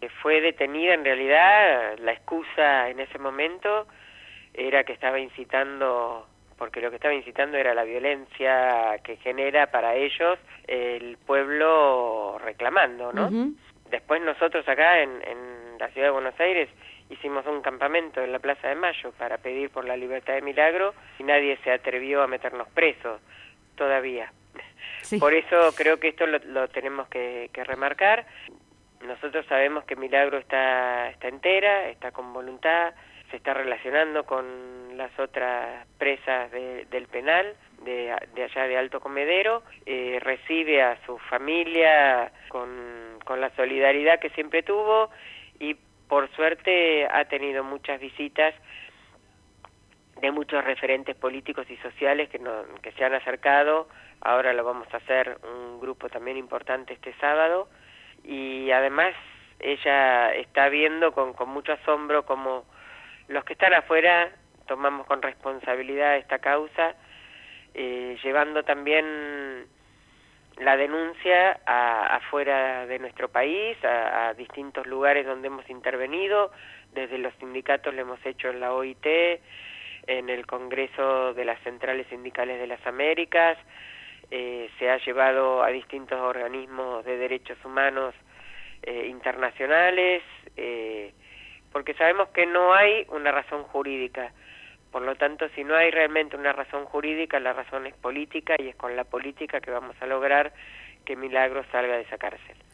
que fue detenida, en realidad la excusa en ese momento era que estaba incitando, porque lo que estaba incitando era la violencia que genera para ellos el pueblo reclamando, ¿no? Ujú. Después nosotros acá en la ciudad de Buenos Aires hicimos un campamento en la Plaza de Mayo para pedir por la libertad de Milagro y nadie se atrevió a meternos presos todavía. Sí. Por eso creo que esto lo tenemos que remarcar. Nosotros sabemos que Milagro está entera, está con voluntad, se está relacionando con las otras presas del penal, de allá de Alto Comedero, recibe a su familia con la solidaridad que siempre tuvo y por suerte ha tenido muchas visitas de muchos referentes políticos y sociales que se han acercado. Ahora lo vamos a hacer un grupo también importante este sábado, y además ella está viendo con mucho asombro cómo los que están afuera tomamos con responsabilidad esta causa, llevando también la denuncia afuera de nuestro país, a distintos lugares donde hemos intervenido. Desde los sindicatos lo hemos hecho en la OIT, en el Congreso de las Centrales Sindicales de las Américas, se ha llevado a distintos organismos de derechos humanos internacionales, porque sabemos que no hay una razón jurídica. Por lo tanto, si no hay realmente una razón jurídica, la razón es política, y es con la política que vamos a lograr que Milagro salga de esa cárcel.